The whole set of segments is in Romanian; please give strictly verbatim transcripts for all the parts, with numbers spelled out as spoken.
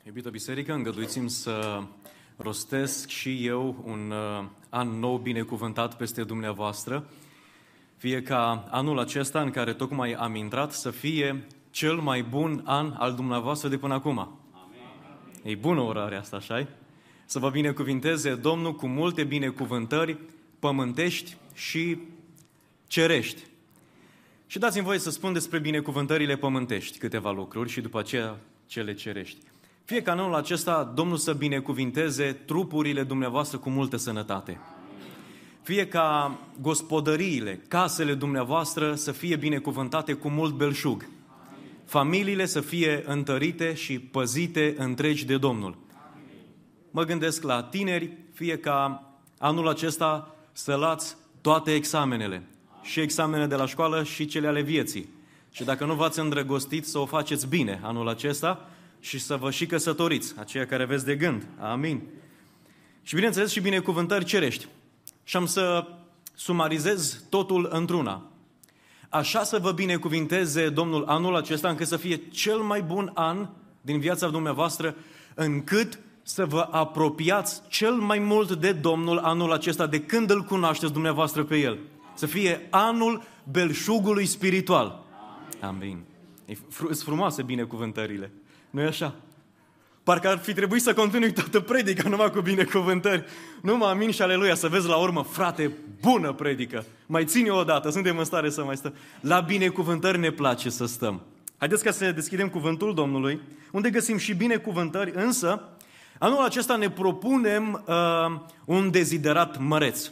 Iubită biserică, îngăduiți-mi să rostesc și eu un uh, an nou binecuvântat peste dumneavoastră, fie ca anul acesta în care tocmai am intrat să fie cel mai bun an al dumneavoastră de până acum. Amin. E bună orarea asta, așa-i? Să vă binecuvinteze Domnul cu multe binecuvântări pământești și cerești. Și dați-mi voie să spun despre binecuvântările pământești câteva lucruri și după aceea cele cerești. Fie ca anul acesta Domnul să binecuvinteze trupurile dumneavoastră cu multă sănătate. Fie ca gospodăriile, casele dumneavoastră să fie binecuvântate cu mult belșug. Familiile să fie întărite și păzite întregi de Domnul. Mă gândesc la tineri, fie ca anul acesta să luați toate examenele. Și examenele de la școală și cele ale vieții. Și dacă nu v-ați îndrăgostit, să o faceți bine anul acesta și să vă și căsătoriți, aceia care aveți de gând. Amin. Și bineînțeles și binecuvântări cerești. Și am să sumarizez totul într-una. Așa să vă binecuvinteze Domnul anul acesta, încât să fie cel mai bun an din viața dumneavoastră, încât să vă apropiați cel mai mult de Domnul anul acesta, de când îl cunoașteți dumneavoastră pe El. Să fie anul belșugului spiritual. Amin. Sunt frumoase binecuvântările. Nu-i așa? Parcă ar fi trebuit să continui toată predica numai cu binecuvântări. Numai amin și aleluia, să vezi la urmă, frate, bună predică. Mai ține o dată, suntem în stare să mai stăm. La binecuvântări ne place să stăm. Haideți ca să deschidem cuvântul Domnului, unde găsim și binecuvântări, însă anul acesta ne propunem uh, un deziderat măreț.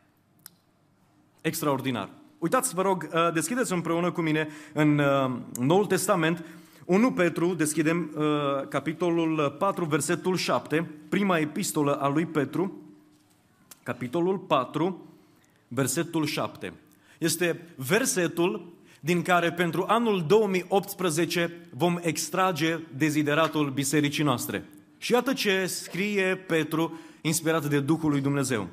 Extraordinar. Uitați, vă rog, deschideți împreună cu mine în Noul Testament, unu Petru, deschidem capitolul patru, versetul șapte, prima epistolă a lui Petru, capitolul patru, versetul șapte. Este versetul din care pentru anul două mii optsprezece vom extrage dezideratul bisericii noastre. Și iată ce scrie Petru, inspirat de Duhul lui Dumnezeu.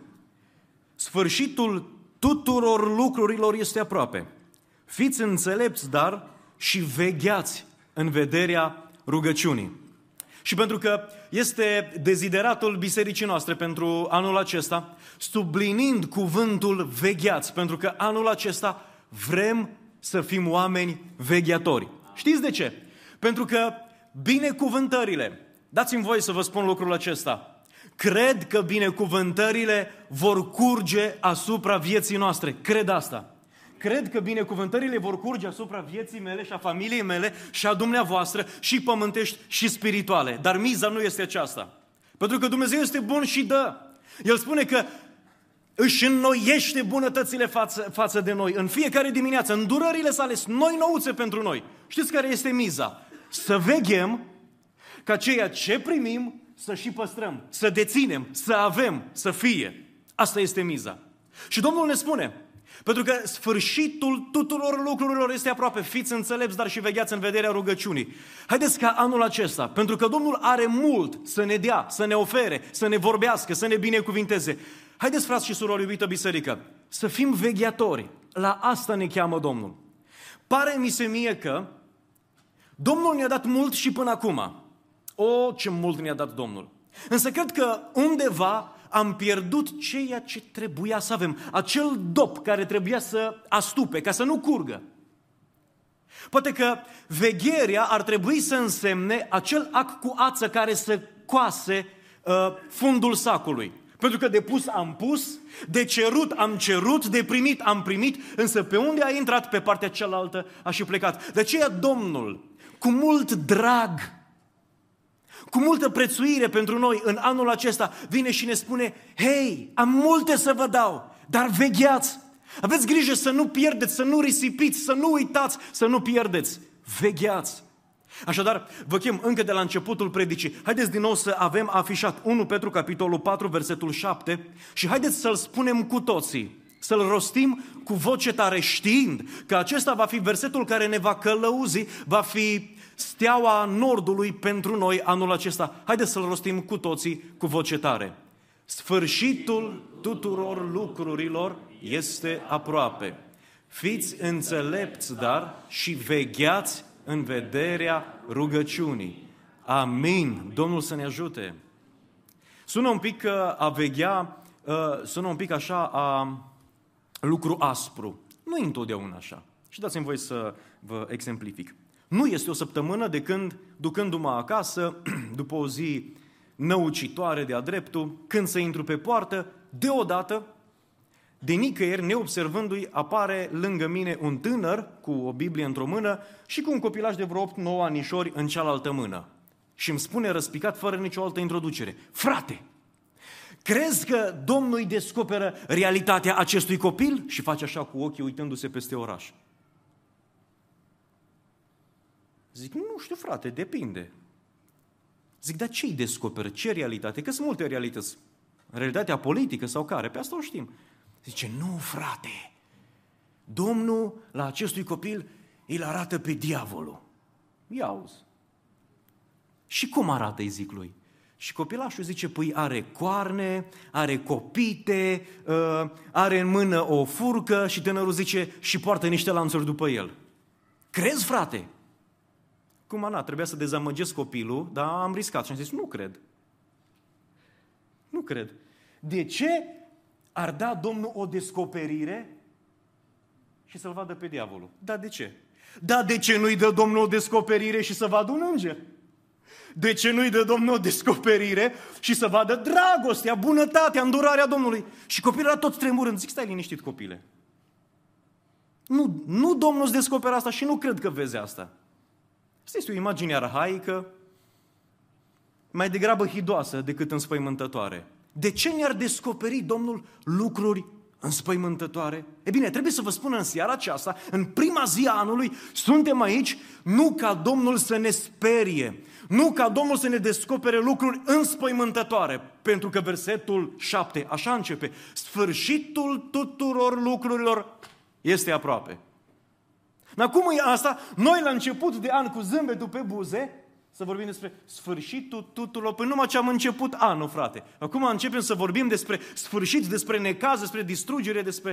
Sfârșitul tuturor lucrurilor este aproape. Fiți înțelepți, dar și vegheați în vederea rugăciunii. Și pentru că este dezideratul bisericii noastre pentru anul acesta, subliniind cuvântul vegheați, pentru că anul acesta vrem să fim oameni vegheatori. Știți de ce? Pentru că binecuvântările, dați-mi voie să vă spun lucrul acesta, cred că binecuvântările vor curge asupra vieții noastre. Cred asta. Cred că binecuvântările vor curge asupra vieții mele și a familiei mele și a dumneavoastră și pământești și spirituale. Dar miza nu este aceasta. Pentru că Dumnezeu este bun și dă. El spune că își înnoiește bunătățile față, față de noi. În fiecare dimineață, îndurările sale sunt noi nouțe pentru noi. Știți care este miza? Să veghem ca ceea ce primim să și păstrăm, să deținem, să avem, să fie. Asta este miza. Și Domnul ne spune, pentru că sfârșitul tuturor lucrurilor este aproape, fiți înțelepți, dar și vegheați în vederea rugăciunii. Haideți ca anul acesta, pentru că Domnul are mult să ne dea, să ne ofere, să ne vorbească, să ne binecuvinteze. Haideți, frați și surori, iubită biserică, să fim vegheatori. La asta ne cheamă Domnul. Pare mi se mie că Domnul ne-a dat mult și până acum. O, ce mult ne-a dat Domnul! Însă cred că undeva am pierdut ceea ce trebuia să avem. Acel dop care trebuia să astupe, ca să nu curgă. Poate că vegherea ar trebui să însemne acel ac cu ață care să coase uh, fundul sacului. Pentru că de pus am pus, de cerut am cerut, de primit am primit, însă pe unde a intrat, pe partea cealaltă a și plecat. De aceea Domnul, cu mult drag, cu multă prețuire pentru noi în anul acesta, vine și ne spune, hei, am multe să vă dau, dar vegheați. Aveți grijă să nu pierdeți, să nu risipiți, să nu uitați, să nu pierdeți. Vegheați. Așadar, vă chem încă de la începutul predicii. Haideți din nou să avem afișat unu Petru, capitolul patru, versetul șapte și haideți să-l spunem cu toții. Să-l rostim cu voce tare, știind că acesta va fi versetul care ne va călăuzi, va fi steaua nordului pentru noi anul acesta. Haideți să-l rostim cu toții cu voce tare. Sfârșitul tuturor lucrurilor este aproape. Fiți înțelepți, dar și vegheați în vederea rugăciunii. Amin. Domnul să ne ajute. Sună un pic a veghea, sună un pic așa a lucru aspru. Nu e întotdeauna așa. Și dați-mi voi să vă exemplific. Nu este o săptămână de când, ducându-mă acasă, după o zi năucitoare de-a dreptul, când să intru pe poartă, deodată, de nicăieri, neobservându-i, apare lângă mine un tânăr cu o Biblie într-o mână și cu un copilaj de vreo opt nouă anișori în cealaltă mână. Și îmi spune răspicat, fără nicio altă introducere: frate, crezi că Domnul îi descoperă realitatea acestui copil? Și face așa cu ochii uitându-se peste oraș. Zic, nu știu frate, depinde. Zic, dar ce îi descoperă? Ce realitate? Că sunt multe realități. Realitatea politică sau care? Pe asta o știm. Zice, nu frate, Domnul la acestui copil îl arată pe diavolul. Ia auzi. Și cum arată, îi zic lui? Și copilașul zice, păi are coarne, are copite, are în mână o furcă și tânărul zice, și poartă niște lanțuri după el. Crezi, frate? Cum ana, trebuia să dezamăgesc copilul, dar am riscat și am zis, nu cred. Nu cred. De ce ar da Domnul o descoperire și să-l vadă pe diavolul? Da, de ce? Da, de ce nu-i dă Domnul o descoperire și să vadă un înger? De ce nu-i dă Domnul o descoperire și să vadă dragostea, bunătatea, îndurarea Domnului? Și copilul era tot tremurând. Zic, stai liniștit, copile. Nu, nu Domnul îți descoperă asta și nu cred că vezi asta. Asta este o imagine arhaică, mai degrabă hidoasă decât înspăimântătoare. De ce ne-ar descoperi Domnul lucruri înspăimântătoare? E bine, trebuie să vă spun în seara aceasta, în prima zi a anului, suntem aici nu ca Domnul să ne sperie, nu ca Domnul să ne descopere lucruri înspăimântătoare, pentru că versetul șapte, așa începe, sfârșitul tuturor lucrurilor este aproape. Dar cum e asta? Noi la început de an cu zâmbetul pe buze, să vorbim despre sfârșitul tuturor, păi numai ce am început anul, frate. Acum începem să vorbim despre sfârșit, despre necaz, despre distrugere, despre...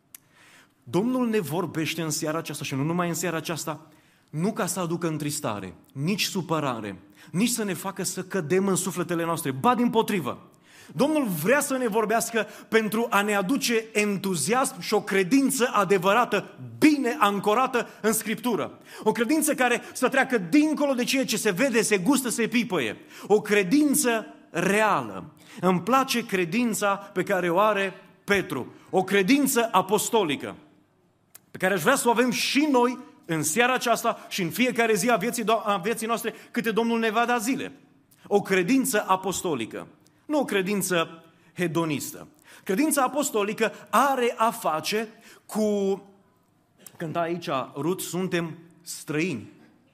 Domnul ne vorbește în seara aceasta și nu numai în seara aceasta, nu ca să aducă întristare, nici supărare, nici să ne facă să cădem în sufletele noastre, ba dimpotrivă. Domnul vrea să ne vorbească pentru a ne aduce entuziasm și o credință adevărată, bine ancorată în Scriptură. O credință care să treacă dincolo de ceea ce se vede, se gustă, se pipăie. O credință reală. Îmi place credința pe care o are Petru. O credință apostolică, pe care aș vrea să o avem și noi în seara aceasta și în fiecare zi a vieții, a vieții noastre, câte Domnul ne va da zile. O credință apostolică. Nu o credință hedonistă. Credința apostolică are a face cu, când aici, Rut, suntem străini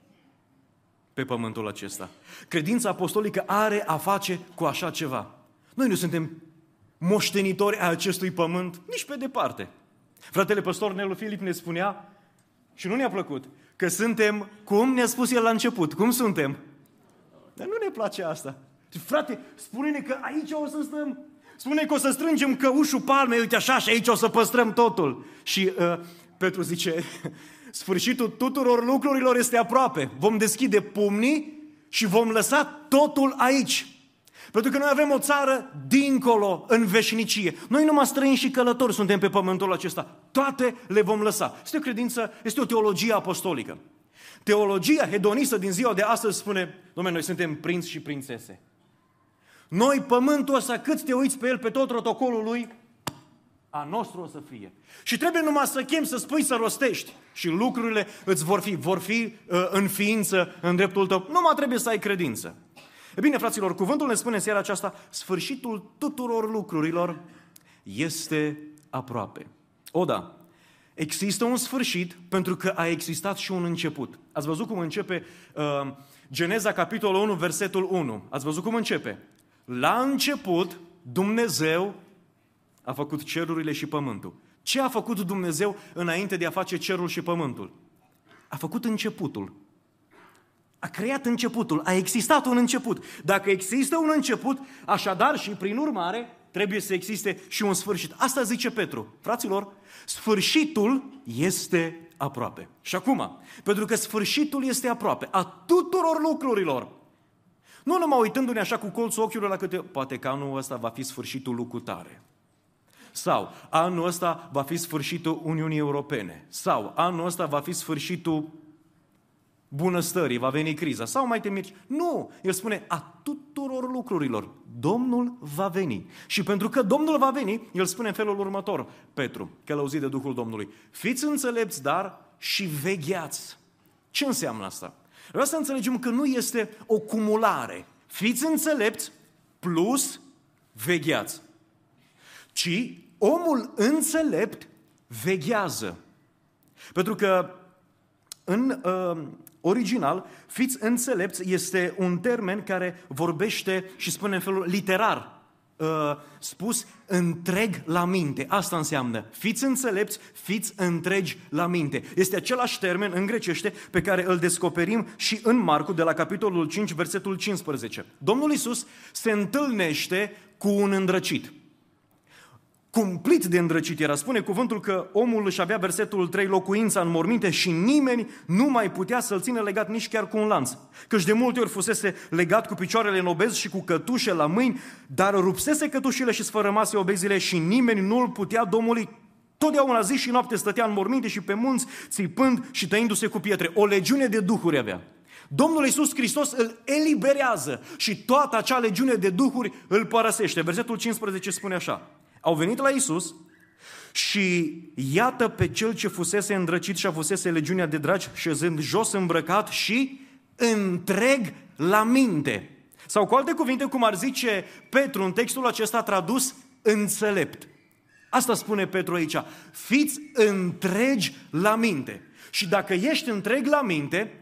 pe pământul acesta. Credința apostolică are a face cu așa ceva. Noi nu suntem moștenitori ai acestui pământ, nici pe departe. Fratele păstor Nelu Filip ne spunea, și nu ne-a plăcut, că suntem, cum ne-a spus el la început, cum suntem? Dar nu ne place asta. Frate, spune-ne că aici o să stăm, spune că o să strângem căușul palmei, uite așa, și aici o să păstrăm totul. Și uh, Petru zice, sfârșitul tuturor lucrurilor este aproape. Vom deschide pumnii și vom lăsa totul aici. Pentru că noi avem o țară dincolo, în veșnicie. Noi numai străini și călători suntem pe pământul acesta. Toate le vom lăsa. Este o credință, este o teologie apostolică. Teologia hedonistă din ziua de astăzi spune, dom'le, noi suntem prinți și prințese. Noi, pământul ăsta, cât te uiți pe el, pe tot protocolul lui, a nostru o să fie. Și trebuie numai să chem, să spui, să rostești. Și lucrurile îți vor fi, vor fi uh, în ființă, în dreptul tău. Numai trebuie să ai credință. E bine, fraților, cuvântul ne spune în seara aceasta, sfârșitul tuturor lucrurilor este aproape. O, da, există un sfârșit pentru că a existat și un început. Ați văzut cum începe uh, Geneza, capitolul unu, versetul unu. Ați văzut cum începe? La început, Dumnezeu a făcut cerurile și pământul. Ce a făcut Dumnezeu înainte de a face cerul și pământul? A făcut începutul. A creat începutul, a existat un început. Dacă există un început, așadar și prin urmare trebuie să existe și un sfârșit. Asta zice Petru. Fraților, sfârșitul este aproape. Și acum, pentru că sfârșitul este aproape a tuturor lucrurilor, Nu numai uitându-ne așa cu colțul ochiului la câte... Poate că anul ăsta va fi sfârșitul lui cutare. Sau anul ăsta va fi sfârșitul Uniunii Europene. Sau anul ăsta va fi sfârșitul bunăstării, va veni criza. Sau mai te mirci. Nu! El spune a tuturor lucrurilor. Domnul va veni. Și pentru că Domnul va veni, el spune în felul următor, Petru, călăuzit de Duhul Domnului. Fiți înțelepți, dar și vegheați. Ce înseamnă asta? Vreau să înțelegem că nu este o cumulare. Fiți înțelepți plus vegheați. Ci omul înțelept veghează. Pentru că în uh, original, fiți înțelepți este un termen care vorbește și spune în felul literar, uh, spus întreg la minte. Asta înseamnă fiți înțelepți, fiți întregi la minte. Este același termen în grecește pe care îl descoperim și în Marcu de la capitolul cinci, versetul cincisprezece. Domnul Iisus se întâlnește cu un îndrăcit. Cumplit de îndrăcit era. Spune cuvântul că omul își avea, versetul trei, locuința în morminte și nimeni nu mai putea să-l țină legat nici chiar cu un lanț. Căci de multe ori fusese legat cu picioarele în obez și cu cătușe la mâini, dar rupsese cătușile și sfărămase obezile și nimeni nu îl putea domoli. Totdeauna zi și noapte stătea în morminte și pe munți, țipând și tăindu-se cu pietre. O legiune de duhuri avea. Domnul Iisus Hristos îl eliberează și toată acea legiune de duhuri îl părăsește. Versetul cincisprezece spune așa. Au venit la Iisus și iată pe cel ce fusese îndrăcit și avusese legiunea de dragi, șezând jos îmbrăcat și întreg la minte. Sau cu alte cuvinte, cum ar zice Petru în textul acesta tradus, înțelept. Asta spune Petru aici. Fiți întregi la minte. Și dacă ești întreg la minte,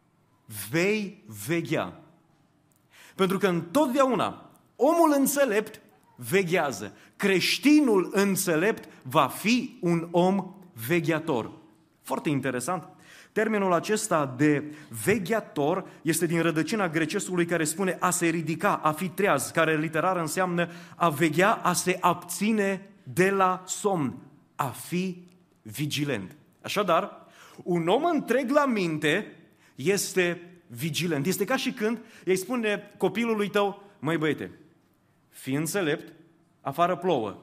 vei veghea. Pentru că întotdeauna omul înțelept veghează. Creștinul înțelept va fi un om vegheator. Foarte interesant. Termenul acesta de vegheator este din rădăcina grecescului care spune a se ridica, a fi treaz, care literar înseamnă a veghea, a se abține de la somn, a fi vigilent. Așadar, un om întreg la minte este vigilent. Este ca și când îi spune copilului tău, măi băiete, fii înțelept, afară plouă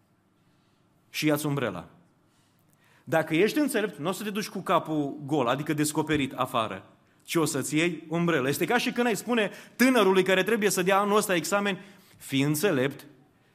și ia-ți umbrela. Dacă ești înțelept, nu o să te duci cu capul gol, adică descoperit afară, ci o să-ți iei umbrela. Este ca și când ai spune tânărului care trebuie să dea anul ăsta examen, fii înțelept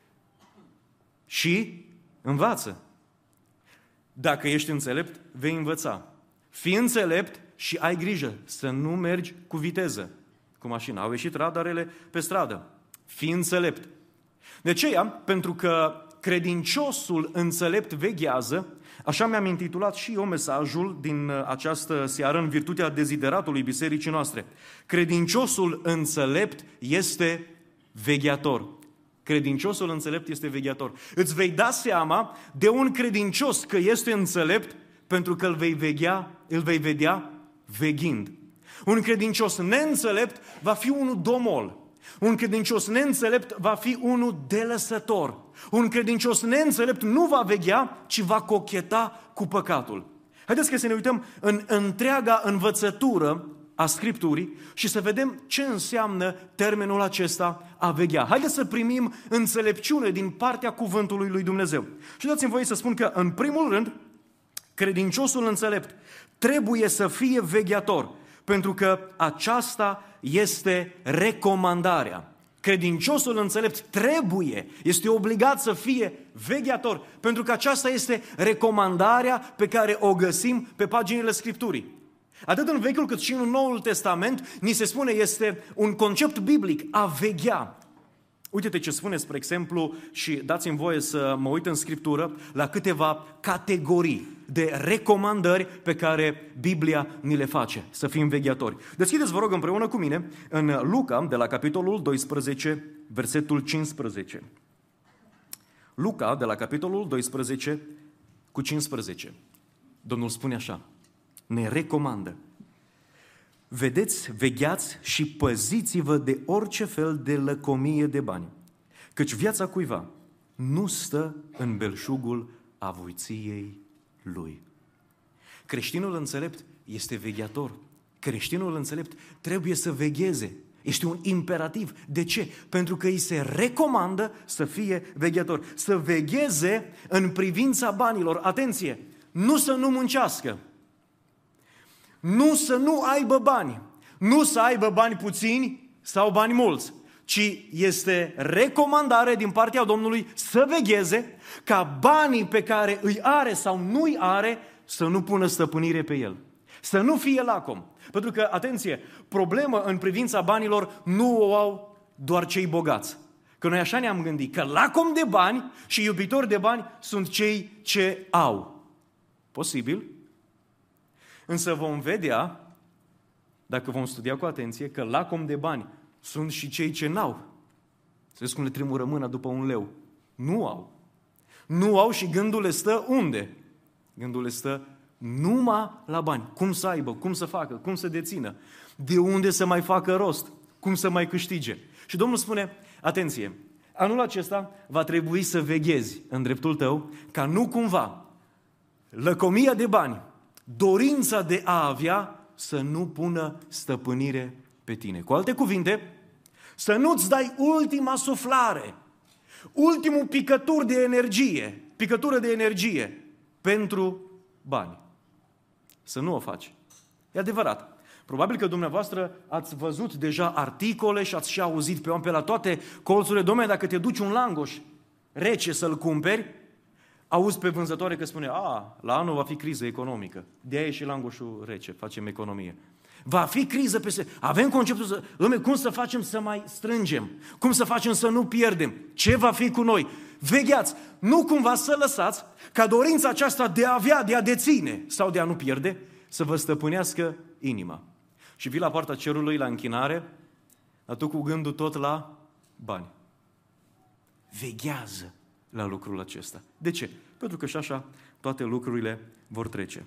și învață. Dacă ești înțelept, vei învăța. Fii înțelept și ai grijă să nu mergi cu viteză, cu mașina. Au ieșit radarele pe stradă. Fii înțelept. De aceea, pentru că credinciosul înțelept veghează, așa mi-am intitulat și eu mesajul din această seară în virtutea dezideratului bisericii noastre. Credinciosul înțelept este vegheator. Credinciosul înțelept este vegheator. Îți vei da seama de un credincios că este înțelept pentru că îl vei veghea, îl vei vedea veghind. Un credincios neînțelept va fi unul domol. Un credincios neînțelept va fi unul delăsător. Un credincios neînțelept nu va veghea, ci va cocheta cu păcatul. Haideți că să ne uităm în întreaga învățătură a Scripturii și să vedem ce înseamnă termenul acesta a veghea. Haideți să primim înțelepciune din partea cuvântului lui Dumnezeu. Și dați-mi voie să spun că, în primul rând, credinciosul înțelept trebuie să fie vegheator, pentru că aceasta este recomandarea. Credinciosul înțelept trebuie, este obligat să fie vegheator, pentru că aceasta este recomandarea pe care o găsim pe paginile Scripturii. Atât în Vechiul cât și în Noul Testament ni se spune, este un concept biblic, a veghea. Uite-te ce spune, spre exemplu, și dați-mi voie să mă uit în Scriptură la câteva categorii de recomandări pe care Biblia ni le face, să fim vegheatori. Deschideți, vă rog, împreună cu mine în Luca, de la capitolul doisprezece, versetul cincisprezece. Luca, de la capitolul doisprezece, cu cincisprezece. Domnul spune așa, ne recomandă. Vedeți, vegheați și păziți-vă de orice fel de lăcomie de bani, căci viața cuiva nu stă în belșugul avuției lui. Creștinul înțelept este vegheator. Creștinul înțelept trebuie să vegheze, Este un imperativ. De ce? Pentru că îi se recomandă să fie veghetor, să vegheze în privința banilor. Atenție! Nu să nu muncească, nu să nu aibă bani, nu să aibă bani puțini sau bani mulți, ci este recomandare din partea Domnului să vegheze ca banii pe care îi are sau nu îi are să nu pună stăpânire pe el, să nu fie lacom. Pentru că, atenție, problemă în privința banilor nu o au doar cei bogați. Că noi așa ne-am gândit, că lacom de bani și iubitori de bani sunt cei ce au. Posibil, însă vom vedea, dacă vom studia cu atenție, că lacom de bani sunt și cei ce n-au. Să vezi cum le tremură mâna după un leu. Nu au. Nu au și gândul le stă unde? Gândul le stă numai la bani. Cum să aibă, cum să facă, cum să dețină, de unde să mai facă rost, cum să mai câștige. Și Domnul spune, atenție, anul acesta va trebui să veghezi în dreptul tău ca nu cumva lăcomia de bani, dorința de a avea să nu pună stăpânire pe tine. Cu alte cuvinte, să nu-ți dai ultima suflare, ultimul picătur de energie, picătură de energie pentru bani. Să nu o faci. E adevărat. Probabil că dumneavoastră ați văzut deja articole și ați și auzit pe oameni pe la toate colțurile. Dom'le, dacă te duci un langoș rece să-l cumperi, auzi pe vânzătoare că spune, a, la anul va fi criză economică. De-aia e și langoșul rece, facem economie. Va fi criză peste... Avem conceptul să... Dom'le, cum să facem să mai strângem? Cum să facem să nu pierdem? Ce va fi cu noi? Vegheați! Nu cumva să lăsați ca dorința aceasta de a avea, de a deține sau de a nu pierde, să vă stăpânească inima. Și vii la poarta cerului, la închinare, dar tu cu gândul tot la bani. Veghează la lucrul acesta. De ce? Pentru că și așa toate lucrurile vor trece.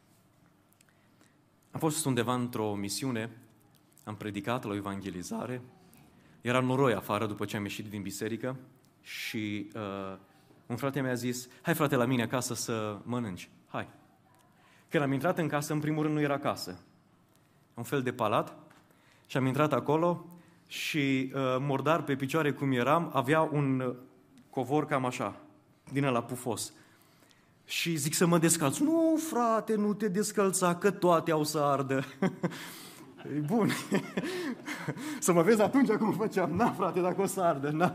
Am fost undeva într-o misiune, am predicat la o evangelizare, era noroi afară după ce am ieșit din biserică și uh, un frate mi-a zis, hai frate la mine acasă să mănânci, hai. Când am intrat în casă, în primul rând nu era casă, un fel de palat și am intrat acolo și uh, mordar pe picioare cum eram, avea un covor cam așa, din ăla pufos. Și zic să mă descalț. Nu, frate, nu te descălța, că toate au să ardă. E bun. Să mă vezi atunci cum făceam. Na, frate, dacă o să ardă, na.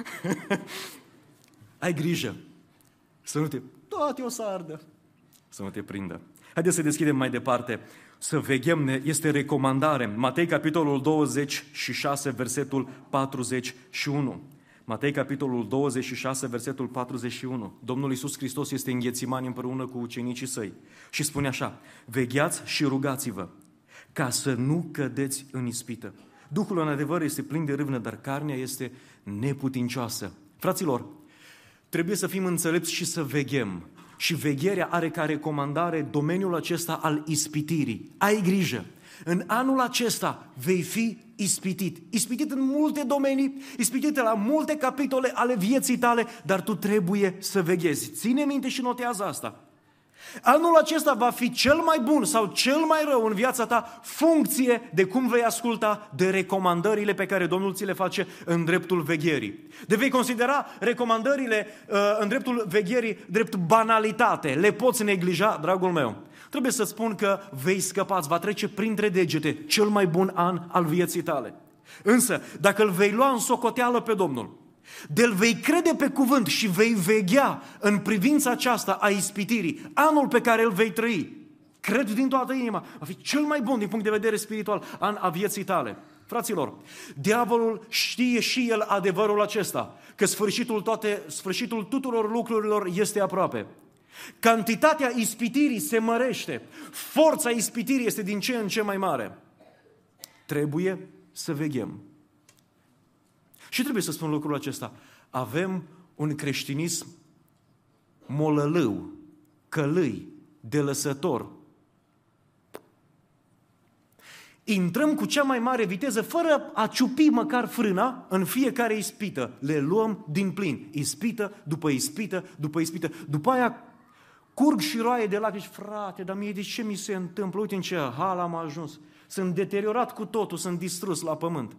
Ai grijă. Să nu te... Toate o să ardă. Să nu te prindă. Haideți să deschidem mai departe. Să veghem, este recomandare. Matei, capitolul douăzeci și șase, versetul patruzeci și unu. Matei, capitolul douăzeci și șase, versetul patruzeci și unu. Domnul Iisus Hristos este în Ghețimani împreună cu ucenicii săi și spune așa, vegheați și rugați-vă ca să nu cădeți în ispită. Duhul în adevăr este plin de râvnă, dar carnea este neputincioasă. Fraților, trebuie să fim înțelepți și să veghem. Și vegherea are ca recomandare domeniul acesta al ispitirii. Ai grijă! În anul acesta vei fi ispitit. Ispitit în multe domenii, ispitit la multe capitole ale vieții tale, dar tu trebuie să veghezi. Ține minte și notează asta. Anul acesta va fi cel mai bun sau cel mai rău în viața ta, funcție de cum vei asculta de recomandările pe care Domnul ți le face în dreptul vegherii. De vei considera recomandările uh, în dreptul vegherii drept banalitate. Le poți neglija, dragul meu. Trebuie să spun că vei scăpa, îți va trece printre degete cel mai bun an al vieții tale. Însă, dacă îl vei lua în socoteală pe Domnul, de-l vei crede pe cuvânt și vei veghea în privința aceasta a ispitirii, anul pe care îl vei trăi, cred din toată inima, va fi cel mai bun din punct de vedere spiritual an a vieții tale. Fraților, diavolul știe și el adevărul acesta, că sfârșitul, toate, sfârșitul tuturor lucrurilor este aproape. Cantitatea ispitirii se mărește, forța ispitirii este din ce în ce mai mare. Trebuie să veghem. Și trebuie să spun lucrul acesta. Avem un creștinism molălău, călâi, delăsător. Intrăm cu cea mai mare viteză, fără a ciupi măcar frâna, în fiecare ispită. Le luăm din plin. Ispită după ispită, după ispită. După aia curg și roaie de lacrimi. Frate, dar mie de ce mi se întâmplă? Uite în ce hal am ajuns. Sunt deteriorat cu totul, sunt distrus la pământ.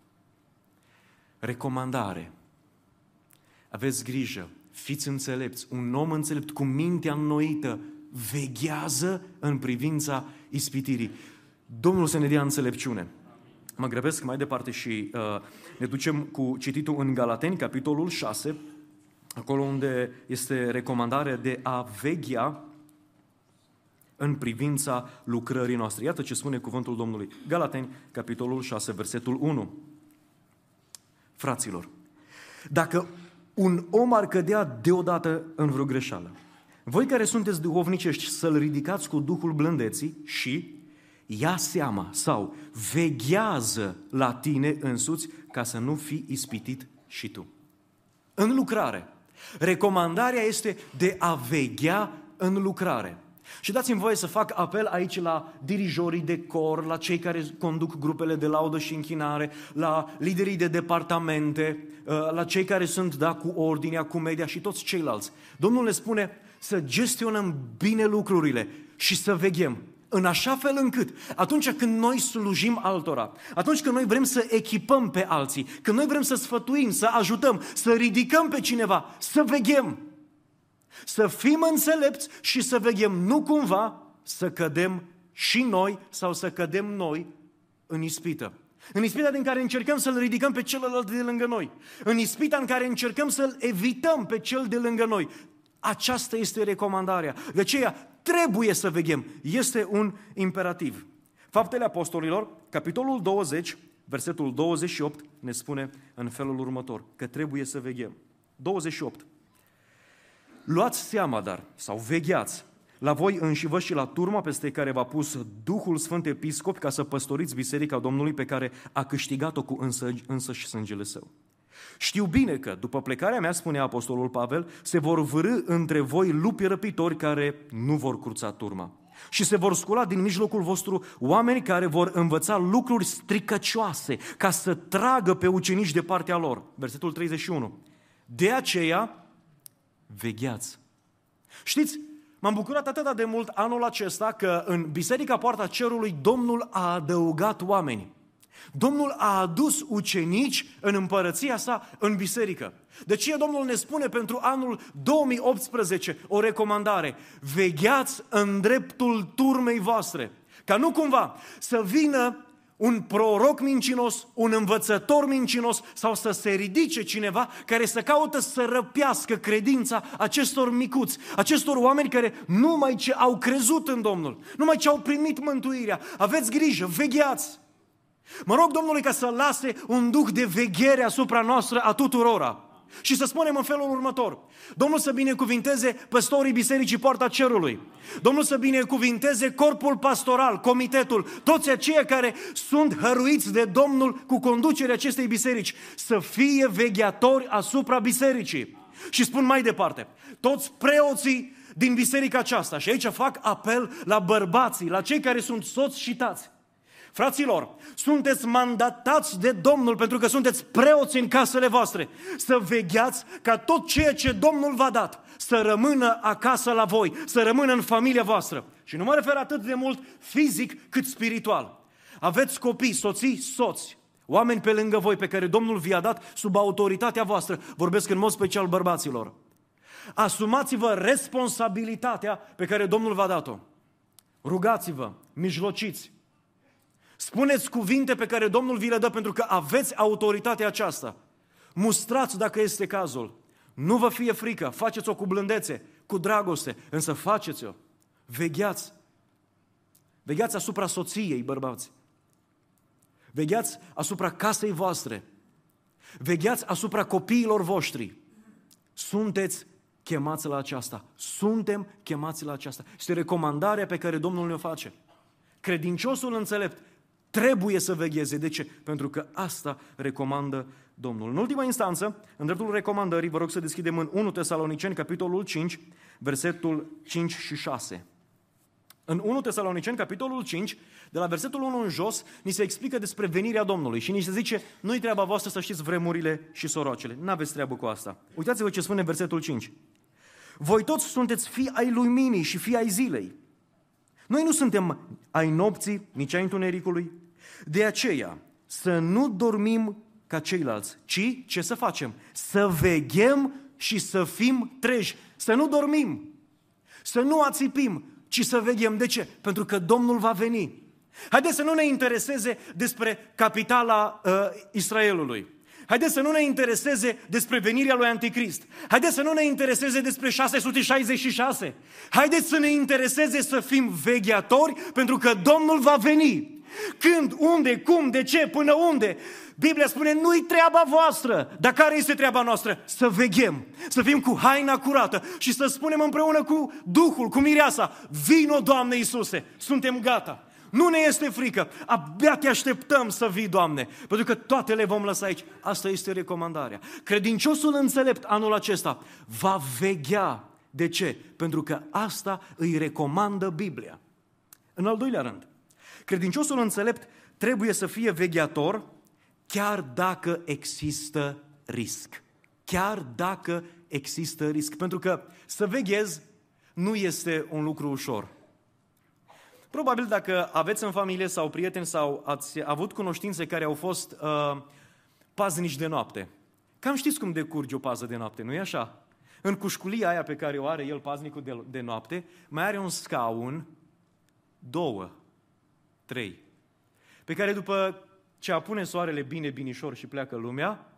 Recomandare. Aveți grijă, fiți înțelepți. Un om înțelept cu mintea înnoită veghează în privința ispitirii. Domnul să ne dea înțelepciune. Mă grăbesc mai departe și uh, ne ducem cu cititul în Galateni, capitolul șase, acolo unde este recomandarea de a veghea în privința lucrării noastre. Iată ce spune cuvântul Domnului. Galateni, capitolul șase, versetul unu. Fraților, dacă un om ar cădea deodată în vreo greșeală, voi care sunteți duhovnicești să-l ridicați cu Duhul blândeții și ia seama sau veghează la tine însuți ca să nu fii ispitit și tu. În lucrare. Recomandarea este de a veghea în lucrare. Și dați-mi voie să fac apel aici la dirijorii de cor, la cei care conduc grupele de laudă și închinare, la liderii de departamente, la cei care sunt da, cu ordinea, cu media și toți ceilalți. Domnul ne spune să gestionăm bine lucrurile și să veghem. În așa fel încât, atunci când noi slujim altora, atunci când noi vrem să echipăm pe alții, când noi vrem să sfătuim, să ajutăm, să ridicăm pe cineva, să veghem. Să fim înțelepți și să veghem, nu cumva să cădem și noi sau să cădem noi în ispită. În ispita din care încercăm să-l ridicăm pe celălalt de lângă noi. În ispita în care încercăm să-l evităm pe cel de lângă noi. Aceasta este recomandarea. De aceea trebuie să veghem. Este un imperativ. Faptele Apostolilor, capitolul douăzeci, versetul douăzeci și opt, ne spune în felul următor, că trebuie să veghem. douăzeci și opt. Luați seama, dar, sau vegheați, la voi înșivă și la turma peste care v-a pus Duhul Sfânt Episcop ca să păstoriți biserica Domnului pe care a câștigat-o cu însă, însăși sângele său. Știu bine că, după plecarea mea, spunea apostolul Pavel, se vor vârî între voi lupi răpitori care nu vor cruța turma. Și se vor scula din mijlocul vostru oameni care vor învăța lucruri stricăcioase ca să tragă pe ucenici de partea lor. Versetul treizeci și unu. De aceea, vegheați. Știți, m-am bucurat atât de mult anul acesta că în Biserica Poarta Cerului Domnul a adăugat oameni. Domnul a adus ucenici în împărăția sa în biserică. De ce Domnul ne spune pentru anul două mii optsprezece o recomandare? Vegheați în dreptul turmei voastre. Ca nu cumva să vină un proroc mincinos, un învățător mincinos sau să se ridice cineva care să caută să răpească credința acestor micuți, acestor oameni care numai ce au crezut în Domnul, numai ce au primit mântuirea. Aveți grijă, vegheați! Mă rog Domnului ca să lase un duh de veghere asupra noastră a tuturora. Și să spunem în felul următor. Domnul să binecuvinteze păstorii Bisericii Poarta Cerului. Domnul să binecuvinteze corpul pastoral, comitetul, toți aceia care sunt hăruiți de Domnul cu conducerea acestei biserici. Să fie vegheatori asupra bisericii. Și spun mai departe, toți preoții din biserica aceasta, și aici fac apel la bărbații, la cei care sunt soți și tați. Fraților, sunteți mandatați de Domnul pentru că sunteți preoți în casele voastre. Să vegheați ca tot ceea ce Domnul v-a dat să rămână acasă la voi, să rămână în familia voastră. Și nu mă refer atât de mult fizic cât spiritual. Aveți copii, soții, soți, oameni pe lângă voi pe care Domnul vi-a dat sub autoritatea voastră. Vorbesc în mod special bărbaților. Asumați-vă responsabilitatea pe care Domnul v-a dat-o. Rugați-vă, mijlociți. Spuneți cuvinte pe care Domnul vi le dă pentru că aveți autoritatea aceasta. Mustrați dacă este cazul. Nu vă fie frică, faceți-o cu blândețe, cu dragoste, însă faceți-o. Vegheați. Vegheați asupra soției, bărbați. Vegheați asupra casei voastre. Vegheați asupra copiilor voștri. Sunteți chemați la aceasta. Suntem chemați la aceasta. Este recomandarea pe care Domnul ne-o face. Credinciosul înțelept trebuie să vegheze. De ce? Pentru că asta recomandă Domnul. În ultima instanță, în dreptul recomandării, vă rog să deschidem în unu Tesaloniceni, capitolul cinci, versetul cinci și șase. În unu Tesaloniceni, capitolul cinci, de la versetul unu în jos, ni se explică despre venirea Domnului și ni se zice, nu-i treaba voastră să știți vremurile și sorocele. N-aveți treabă cu asta. Uitați-vă ce spune versetul cinci. Voi toți sunteți fii ai luminii și fii ai zilei. Noi nu suntem ai nopții, nici ai întunericului. De aceea, să nu dormim ca ceilalți, ci ce să facem? Să veghem și să fim treji. Să nu dormim, să nu ațipim, ci să veghem. De ce? Pentru că Domnul va veni. Haideți să nu ne intereseze despre capitala uh, Israelului. Haideți să nu ne intereseze despre venirea lui Anticrist. Haideți să nu ne intereseze despre șase sute șaizeci și șase. Haideți să ne intereseze să fim vegheatori, pentru că Domnul va veni. Când, unde, cum, de ce, până unde? Biblia spune, nu-i treaba voastră. Dar care este treaba noastră? Să veghem, să fim cu haina curată și să spunem împreună cu Duhul, cu Mireasa, vino, Doamne Iisuse, suntem gata. Nu ne este frică, abia te așteptăm să vii, Doamne, pentru că toate le vom lăsa aici. Asta este recomandarea. Credinciosul înțelept anul acesta va veghea. De ce? Pentru că asta îi recomandă Biblia. În al doilea rând, credinciosul înțelept trebuie să fie vegheator chiar dacă există risc. Chiar dacă există risc. Pentru că să veghezi nu este un lucru ușor. Probabil dacă aveți în familie sau prieteni sau ați avut cunoștințe care au fost uh, paznici de noapte. Cam știți cum decurge o pază de noapte, nu-i așa? În cușculia aia pe care o are el, paznicul de, de noapte, mai are un scaun, două, trei, pe care după ce apune soarele bine, binișor și pleacă lumea,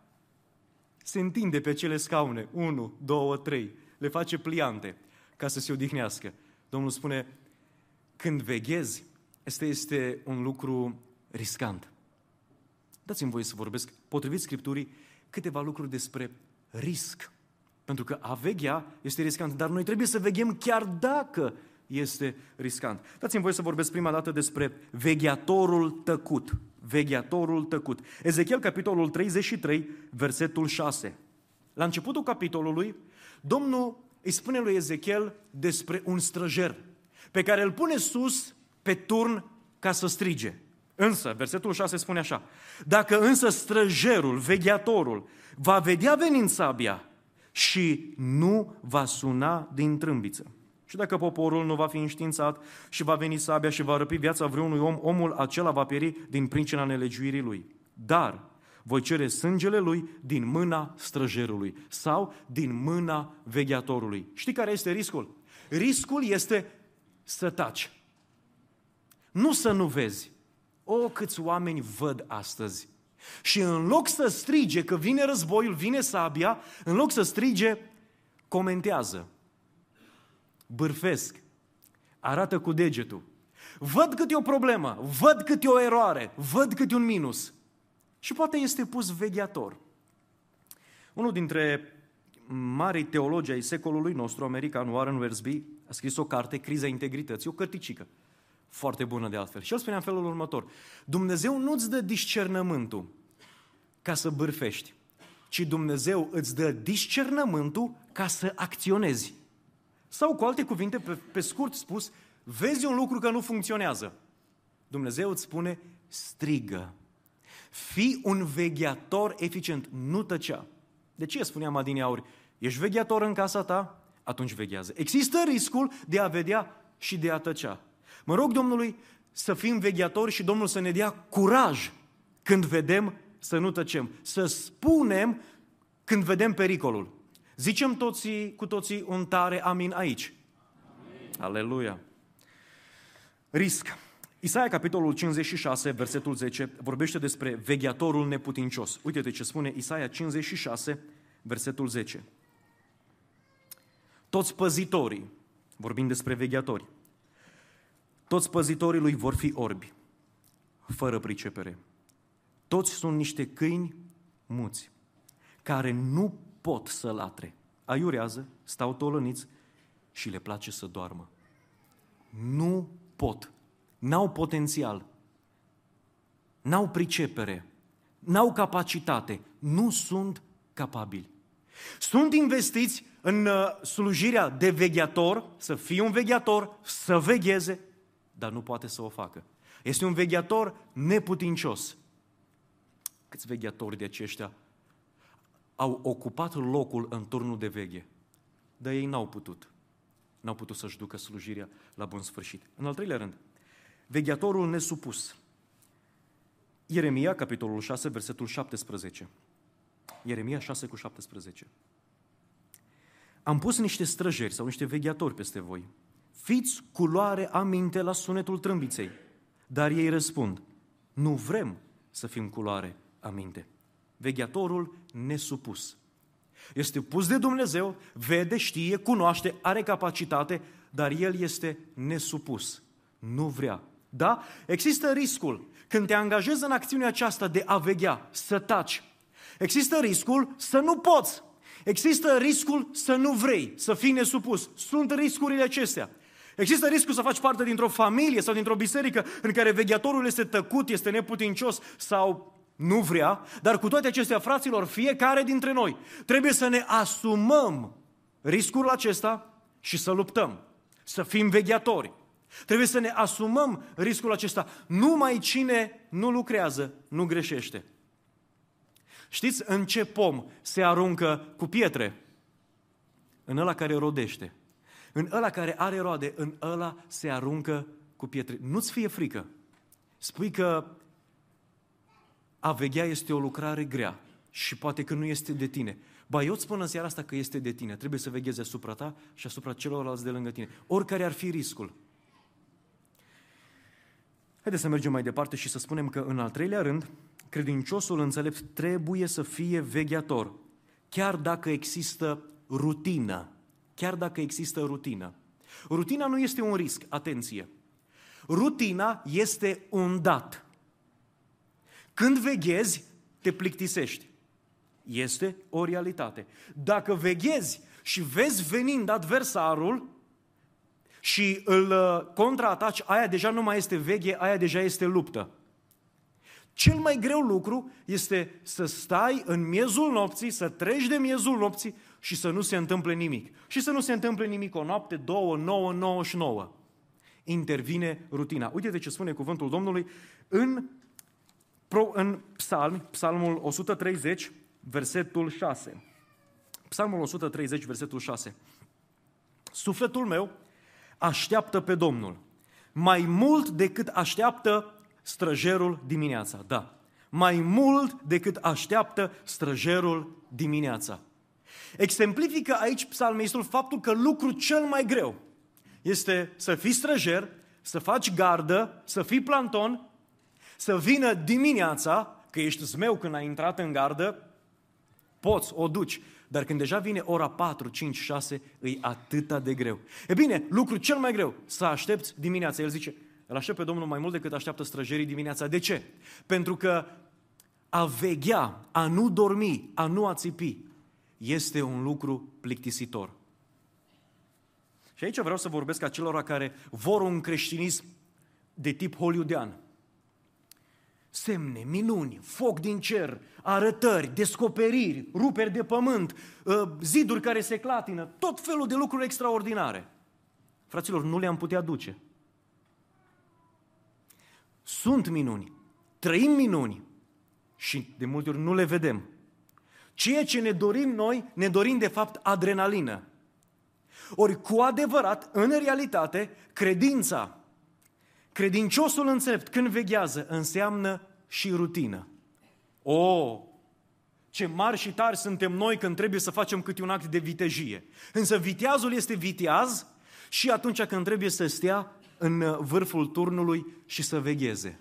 se întinde pe cele scaune, unu, două, trei, le face pliante ca să se odihnească. Domnul spune, când veghezi, este, este un lucru riscant. Dați-mi voie să vorbesc, potrivit Scripturii, câteva lucruri despre risc. Pentru că a veghea este riscant, dar noi trebuie să veghem chiar dacă este riscant. Dați-mi voie să vorbesc prima dată despre vegheatorul tăcut. Vegheatorul tăcut. Ezechiel, capitolul treizeci și trei, versetul șase. La începutul capitolului, Domnul îi spune lui Ezechiel despre un străjer pe care îl pune sus pe turn ca să strige. Însă, versetul șase spune așa, dacă însă străjerul, vegheatorul, va vedea venind sabia și nu va suna din trâmbiță, și dacă poporul nu va fi înștiințat și va veni sabia și va răpi viața vreunui om, omul acela va pieri din pricina nelegiuirii lui. Dar voi cere sângele lui din mâna străjerului sau din mâna vegheatorului. Știi care este riscul? Riscul este să taci. Nu să nu vezi. O, câți oameni văd astăzi. Și în loc să strige că vine războiul, vine sabia, în loc să strige, comentează. Bârfesc. Arată cu degetul. Văd cât e o problemă, văd cât e o eroare, văd cât e un minus. Și poate este pus vegheator. Unul dintre marii teologi ai secolului nostru, american, Warren Wiersbe, a scris o carte, Criza integrității, o cărticică, foarte bună de altfel. Și el spunea în felul următor, Dumnezeu nu-ți dă discernământul ca să bârfești, ci Dumnezeu îți dă discernământul ca să acționezi. Sau, cu alte cuvinte, pe, pe scurt spus, vezi un lucru că nu funcționează. Dumnezeu îți spune, strigă. Fii un vegheator eficient, nu tăcea. De ce spuneam adineauri? Ești vegheator în casa ta? Atunci veghează. Există riscul de a vedea și de a tăcea. Mă rog Domnului să fim vegheatori și Domnul să ne dea curaj când vedem să nu tăcem. Să spunem când vedem pericolul. Zicem toții, cu toții un tare amin aici. Amin. Aleluia. Risc. Isaia, capitolul cincizeci și șase, versetul zece, vorbește despre vegheatorul neputincios. Uite-te ce spune Isaia cincizeci și șase, versetul zece. Toți păzitorii, vorbind despre vegheatori, toți păzitorii lui vor fi orbi, fără pricepere. Toți sunt niște câini muți, care nu pot să latre. Aiurează, stau tolăniți și le place să doarmă. Nu pot. N-au potențial. N-au pricepere. N-au capacitate. Nu sunt capabili. Sunt investiți în slujirea de vegheator, să fie un vegheator, să vegheze, dar nu poate să o facă. Este un vegheator neputincios. Câți vegheatori de aceștia au ocupat locul în turnul de veghe, dar ei n-au putut. n-au putut să-și ducă slujirea la bun sfârșit. În al treilea rând, vegheatorul nesupus. Ieremia, capitolul șase, versetul șaptesprezece. Ieremia șase cu șaptesprezece. Am pus niște străjeri sau niște vegheatori peste voi. Fiți cu luare aminte la sunetul trâmbiței. Dar ei răspund, nu vrem să fim cu luare aminte. Vegheatorul nesupus. Este pus de Dumnezeu, vede, știe, cunoaște, are capacitate, dar el este nesupus. Nu vrea. Da? Există riscul, când te angajezi în acțiunea aceasta de a veghea, să taci. Există riscul să nu poți. Există riscul să nu vrei, să fii nesupus. Sunt riscurile acestea. Există riscul să faci parte dintr-o familie sau dintr-o biserică în care vegheatorul este tăcut, este neputincios sau nu vrea, dar cu toate acestea, fraților, fiecare dintre noi trebuie să ne asumăm riscul acesta și să luptăm, să fim vegheatori. Trebuie să ne asumăm riscul acesta. Numai cine nu lucrează, nu greșește. Știți în ce pom se aruncă cu pietre? În ăla care rodește. În ăla care are roade, în ăla se aruncă cu pietre. Nu-ți fie frică. Spui că a veghea este o lucrare grea și poate că nu este de tine. Ba, eu îți spun în seara asta că este de tine. Trebuie să veghezi asupra ta și asupra celorlalți de lângă tine. Oricare ar fi riscul. Haideți să mergem mai departe și să spunem că, în al treilea rând, credinciosul înțelept trebuie să fie vegheator, chiar dacă există rutină. Chiar dacă există rutină. Rutina nu este un risc, atenție. Rutina este un dat. Când veghezi, te plictisești. Este o realitate. Dacă veghezi și vezi venind adversarul și îl contraataci, aia deja nu mai este veghe, aia deja este luptă. Cel mai greu lucru este să stai în miezul nopții, să treci de miezul nopții și să nu se întâmple nimic. Și să nu se întâmple nimic o noapte, două, nouă, nouă și nouă. Intervine rutina. Uite ce spune cuvântul Domnului în, în psalmi, psalmul o sută treizeci, versetul șase. Psalmul o sută treizeci, versetul șase. Sufletul meu așteaptă pe Domnul mai mult decât așteaptă străjerul dimineața. Da, mai mult decât așteaptă străjerul dimineața. Exemplifică aici psalmistul faptul că lucrul cel mai greu este să fii străjer, să faci gardă, să fii planton, să vină dimineața, că ești zmeu când ai intrat în gardă, poți, o duci, dar când deja vine ora patru, cinci, șase, e atâta de greu. E bine, lucrul cel mai greu, să aștepți dimineața. El zice, îl aștept pe Domnul mai mult decât așteaptă străjerii dimineața. De ce? Pentru că a veghea, a nu dormi, a nu a țipi, este un lucru plictisitor. Și aici vreau să vorbesc acelora care vor un creștinism de tip hollywoodean. Semne, minuni, foc din cer, arătări, descoperiri, ruperi de pământ, ziduri care se clatină, tot felul de lucruri extraordinare. Fraților, nu le-am putea duce. Sunt minuni, trăim minuni și de multe ori nu le vedem. Ceea ce ne dorim noi, ne dorim de fapt adrenalină. Ori cu adevărat, în realitate, credința, credinciosul înțelept când veghează înseamnă și rutină. O, ce mari și tari suntem noi când trebuie să facem câte un act de vitejie. Însă viteazul este viteaz și atunci când trebuie să stea în vârful turnului și să vegheze.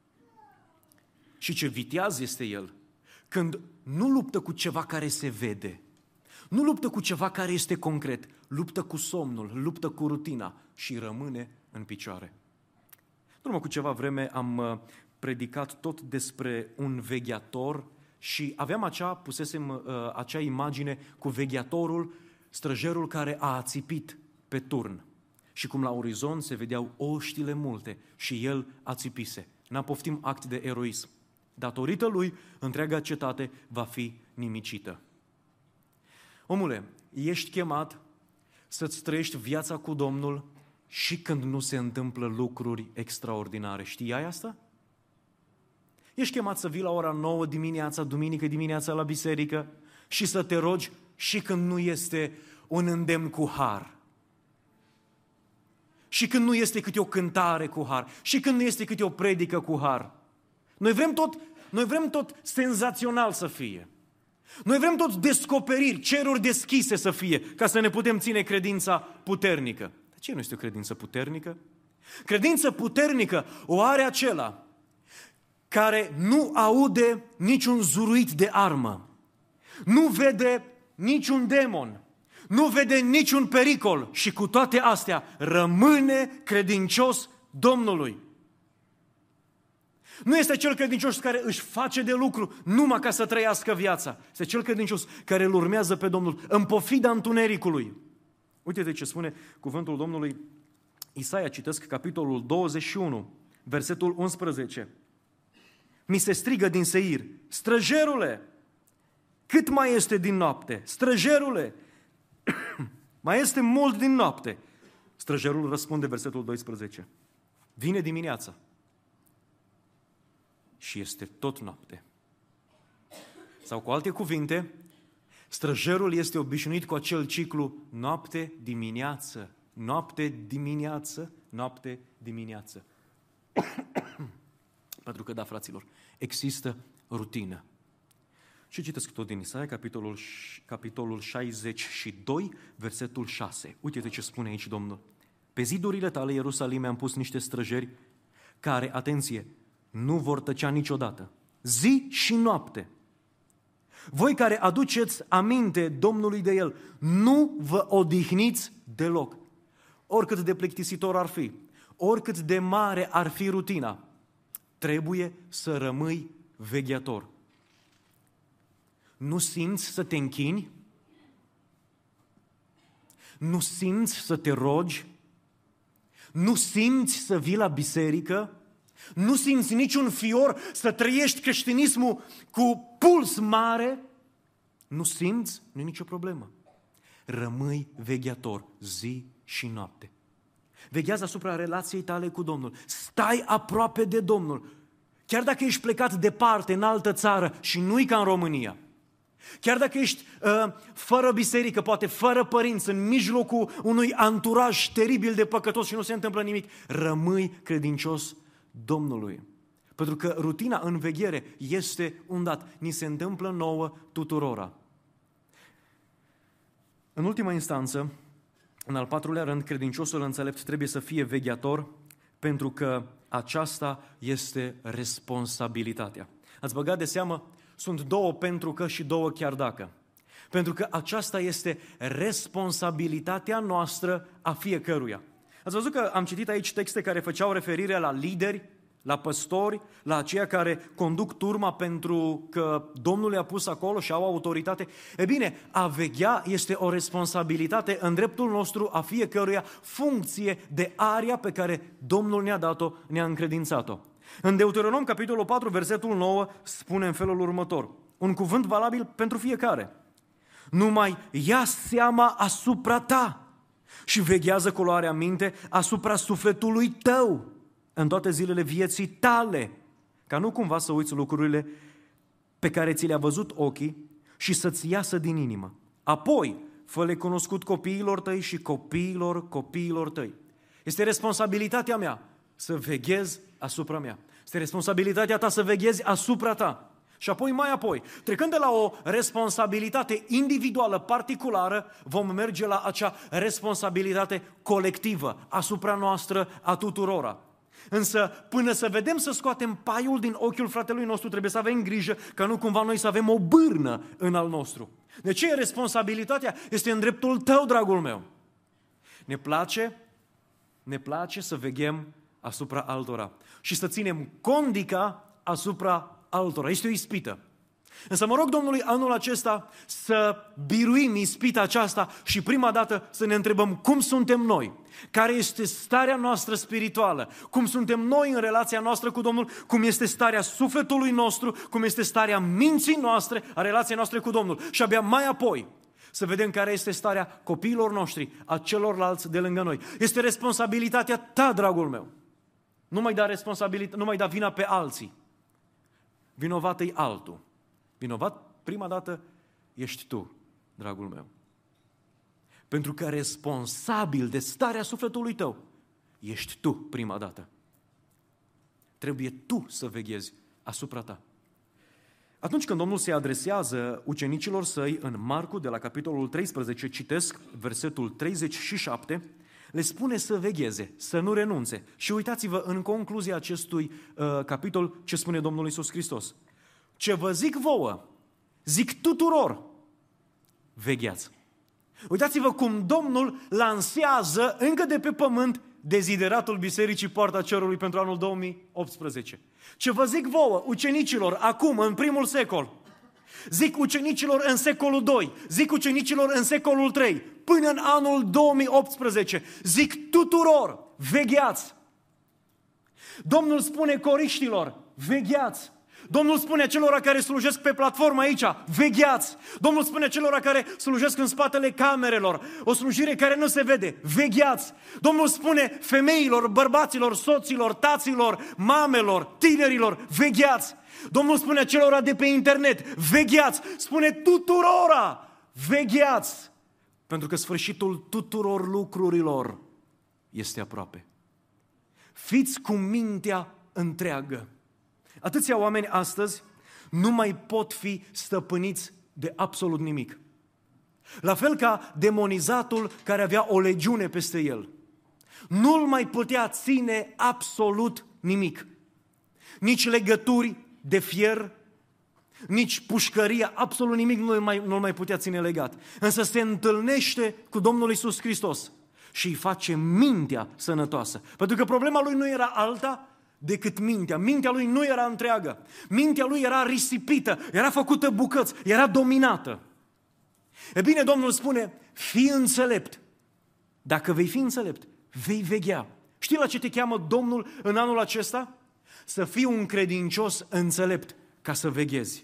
Și ce viteaz este el? Când nu luptă cu ceva care se vede, nu luptă cu ceva care este concret, luptă cu somnul, luptă cu rutina și rămâne în picioare. În urmă cu ceva vreme am predicat tot despre un vegheator și aveam acea, pusesem acea imagine cu vegheatorul, străjerul care a ațipit pe turn. Și cum la orizont se vedeau oștile multe și el ațipise. N-a poftim act de eroism. Datorită lui, întreaga cetate va fi nimicită. Omule, ești chemat să-ți trăiești viața cu Domnul și când nu se întâmplă lucruri extraordinare. Știai asta? Ești chemat să vii la ora nouă dimineața, duminică dimineața la biserică și să te rogi și când nu este un îndemn cu har. și când nu este câte o cântare cu har, și când nu este câte o predică cu har. Noi vrem tot, noi vrem tot senzațional să fie. Noi vrem tot descoperiri, ceruri deschise să fie, ca să ne putem ține credința puternică. De ce nu este o credință puternică? Credință puternică o are acela care nu aude niciun zuruit de armă, nu vede niciun demon, nu vede niciun pericol și cu toate astea rămâne credincios Domnului. Nu este cel credincios care își face de lucru numai ca să trăiască viața. Este cel credincios care îl urmează pe Domnul în pofida întunericului. Uite-te ce spune cuvântul Domnului. Isaia, citesc capitolul douăzeci și unu, versetul unsprezece. Mi se strigă din Seir, străjerule, cât mai este din noapte? Străjerule, mai este mult din noapte. Străjerul răspunde, versetul doisprezece. Vine dimineața și este tot noapte. Sau cu alte cuvinte, străjerul este obișnuit cu acel ciclu noapte, dimineață, noapte, dimineață, noapte, dimineață. Pentru că, da, fraților, există rutină. Și citesc tot din Isaia, capitolul, capitolul șaizeci și doi, versetul șase. Uite-te ce spune aici Domnul. Pe zidurile tale, Ierusalime, am pus niște străjeri care, atenție, nu vor tăcea niciodată, zi și noapte. Voi care aduceți aminte Domnului de El, nu vă odihniți deloc. Oricât de plictisitor ar fi, oricât de mare ar fi rutina, trebuie să rămâi vegheator. Nu simți să te închini? Nu simți să te rogi? Nu simți să vii la biserică? Nu simți niciun fior să trăiești creștinismul cu puls mare? Nu simți? Nu e nicio problemă. Rămâi vegheator zi și noapte. Veghează asupra relației tale cu Domnul. Stai aproape de Domnul. Chiar dacă ești plecat departe, în altă țară și nu-i ca în România. Chiar dacă ești uh, fără biserică, poate fără părinți, în mijlocul unui anturaj teribil de păcătos și nu se întâmplă nimic, rămâi credincios Domnului. Pentru că rutina în veghere este un dat. Ni se întâmplă nouă tuturora. În ultima instanță, în al patrulea rând, credinciosul înțelept trebuie să fie vegheator, pentru că aceasta este responsabilitatea. Ați băgat de seamă? Sunt două pentru că și două chiar dacă. Pentru că aceasta este responsabilitatea noastră a fiecăruia. Ați văzut că am citit aici texte care făceau referire la lideri, la păstori, la aceia care conduc turma pentru că Domnul le-a pus acolo și au autoritate. E bine, a veghea este o responsabilitate în dreptul nostru a fiecăruia, funcție de aria pe care Domnul ne-a dat-o, ne-a încredințat-o. În Deuteronom, capitolul patru, versetul nouă, spune în felul următor, un cuvânt valabil pentru fiecare. Numai ia seama asupra ta și veghează cu luarea minte asupra sufletului tău în toate zilele vieții tale, ca nu cumva să uiți lucrurile pe care ți le-a văzut ochii și să-ți iasă din inimă. Apoi, fă-le cunoscut copiilor tăi și copiilor copiilor tăi. Este responsabilitatea mea să veghez asupra mea. Este responsabilitatea ta să veghezi asupra ta. Și apoi, mai apoi, trecând de la o responsabilitate individuală, particulară, vom merge la acea responsabilitate colectivă, asupra noastră, a tuturora. Însă, până să vedem să scoatem paiul din ochiul fratelui nostru, trebuie să avem grijă ca nu cumva noi să avem o bârnă în al nostru. De ce responsabilitatea este în dreptul tău, dragul meu? Ne place, ne place să veghem asupra altora și să ținem condica asupra altora. Este o ispită. Însă mă rog Domnului anul acesta să biruim ispita aceasta și prima dată să ne întrebăm cum suntem noi, care este starea noastră spirituală, cum suntem noi în relația noastră cu Domnul, cum este starea sufletului nostru, cum este starea minții noastre, a relației noastre cu Domnul. Și abia mai apoi să vedem care este starea copiilor noștri, a celorlalți de lângă noi. Este responsabilitatea ta, dragul meu. Nu mai da, responsabilit- nu mai da vina pe alții. Vinovat-i altul. Vinovat, prima dată, ești tu, dragul meu. Pentru că responsabil de starea sufletului tău ești tu prima dată. Trebuie tu să veghezi asupra ta. Atunci când Domnul se adresează ucenicilor săi în Marcu, de la capitolul treisprezece, citesc versetul treizeci și șapte, le spune să vegheze, să nu renunțe. Și uitați-vă în concluzia acestui uh, capitol ce spune Domnul Iisus Hristos. Ce vă zic vouă, zic tuturor, vegheați. Uitați-vă cum Domnul lansează încă de pe pământ dezideratul Bisericii Poarta Cerului pentru anul două mii optsprezece. Ce vă zic vouă, ucenicilor, acum, în primul secol, zic ucenicilor în secolul doi, zic ucenicilor în secolul trei, până în anul două mii optsprezece, zic tuturor, vegheați. Domnul spune coriștilor, vegheați. Domnul spune celor care slujesc pe platformă aici, vegheați. Domnul spune celor care slujesc în spatele camerelor, o slujire care nu se vede, vegheați. Domnul spune femeilor, bărbaților, soților, taților, mamelor, tinerilor, vegheați. Domnul spune celor de pe internet, vegheați. Spune tuturora, vegheați. Pentru că sfârșitul tuturor lucrurilor este aproape. Fiți cu mintea întreagă. Atâția oameni astăzi nu mai pot fi stăpâniți de absolut nimic. La fel ca demonizatul care avea o legiune peste el. Nu-l mai putea ține absolut nimic. Nici legături de fier, nici pușcăria, absolut nimic nu-l mai, nu-l mai putea ține legat. Însă se întâlnește cu Domnul Iisus Hristos și îi face mintea sănătoasă. Pentru că problema lui nu era alta decât mintea. Mintea lui nu era întreagă. Mintea lui era risipită, era făcută bucăți, era dominată. E bine, Domnul spune, fii înțelept. Dacă vei fi înțelept, vei veghea. Știi la ce te cheamă Domnul în anul acesta? Să fii un credincios înțelept ca să veghezi.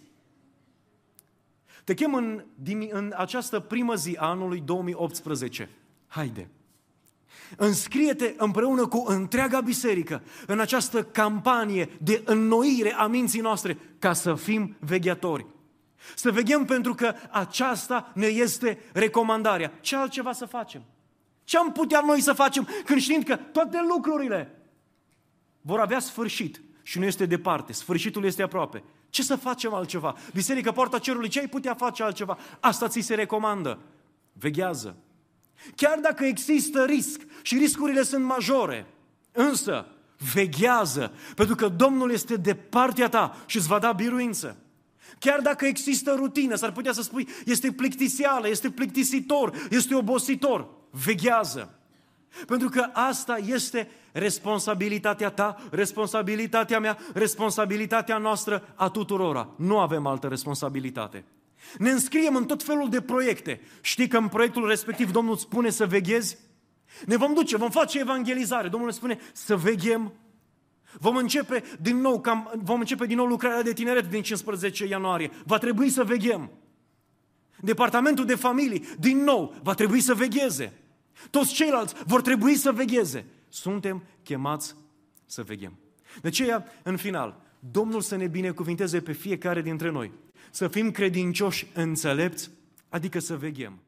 Te chem în, în această primă zi a anului două mii optsprezece. Haide! Înscrie-te împreună cu întreaga biserică în această campanie de înnoire a minții noastre ca să fim vegheatori. Să veghem pentru că aceasta ne este recomandarea. Ce altceva să facem? Ce am putea noi să facem când știm că toate lucrurile vor avea sfârșit și nu este departe, sfârșitul este aproape? Ce să facem altceva? Biserica Poarta Cerului, ce ai putea face altceva? Asta ți se recomandă. Veghează. Chiar dacă există risc și riscurile sunt majore, însă veghează, pentru că Domnul este de partea ta și îți va da biruință. Chiar dacă există rutină, s-ar putea să spui, este plictisială, este plictisitor, este obositor, veghează. Pentru că asta este responsabilitatea ta, responsabilitatea mea, responsabilitatea noastră a tuturora. Nu avem altă responsabilitate. Ne înscriem în tot felul de proiecte. Știi că în proiectul respectiv Domnul îți spune să veghezi? Ne vom duce, vom face evangelizare. Domnul ne spune să veghem. Vom începe din nou, cam, vom începe din nou lucrarea de tineret din cincisprezece ianuarie. Va trebui să veghem. Departamentul de familii, din nou, va trebui să vegheze. Toți ceilalți vor trebui să vegheze. Suntem chemați să veghem. De aceea, în final, Domnul să ne binecuvinteze pe fiecare dintre noi. Să fim credincioși înțelepți, adică să veghem.